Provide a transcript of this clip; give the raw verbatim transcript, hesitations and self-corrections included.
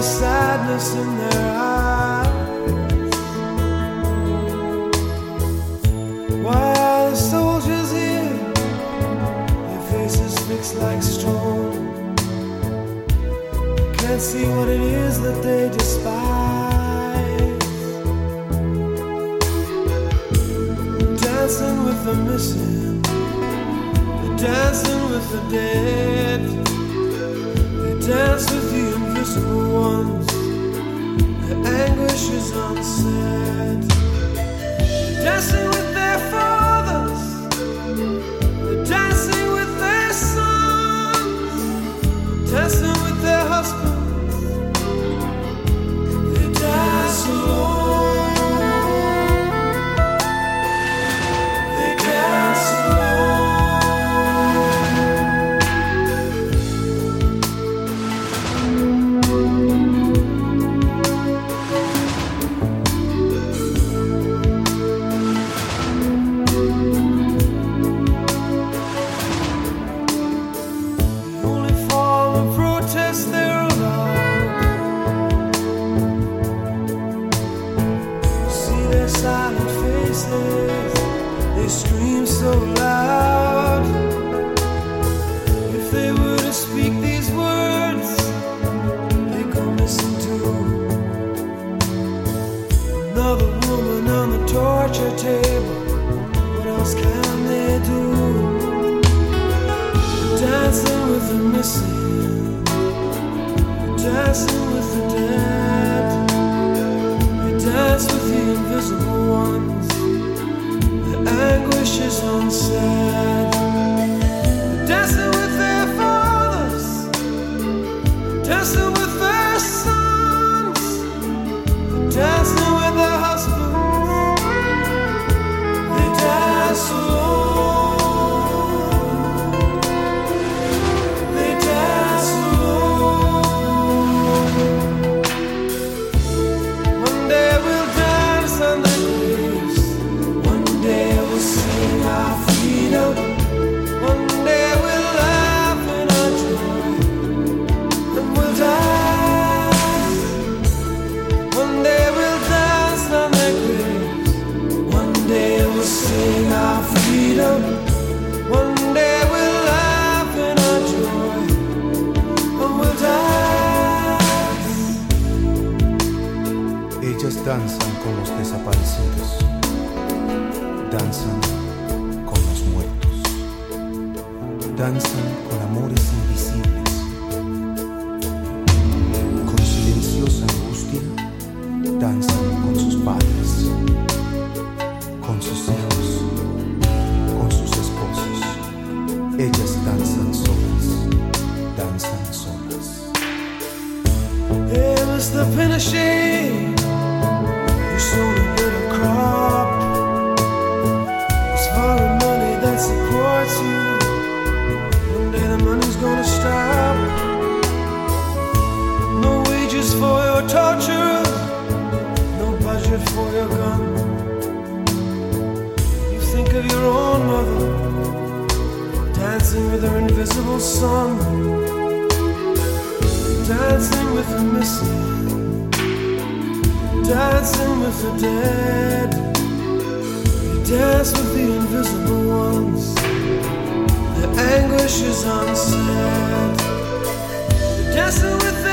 sadness in their eyes. Why are the soldiers here? Their faces fixed like stone. Can't see what it is that they despise. Dancing with the missing, dancing with the dead. They dance with the invisible ones. Their anguish is unsaid. Dancing with their fathers. They're dancing with their sons. Dancing with their husbands. They dance alone. They dance alone. They scream so loud. If they were to speak these words, they go missing too. Another woman on the torture table. What else can they do? Dancing with the missing, dancing with the dead. They dance with the invisible ones. Anguish is unsaid. Dancing with their fathers, dancing with their sons, dancing with their husbands. They dance alone. They dance alone. One day we'll dance on the graves. One day we'll sing our freedom. One day we'll laugh in our joy. And we'll die. One day we'll dance on their graves. One day we'll sing our freedom. One day we'll laugh in our joy. And we'll die. Ellas danzan con los desaparecidos. Danzan con los muertos. Danzan con amores invisibles. Con silenciosa angustia, danzan con sus padres, con sus hijos, con sus esposos. Ellas danzan solas, danzan solas. Hey, Mister Pinochet, you sold a little crop. Foreign money that supports you. One day the money's gonna stop. No wages for your torture, no budget for your gun. You think of your own mother, dancing with her invisible son. Dancing with the missing, dancing with the dead. Dance with the invisible ones. Their anguish is unsaid. Dancing with the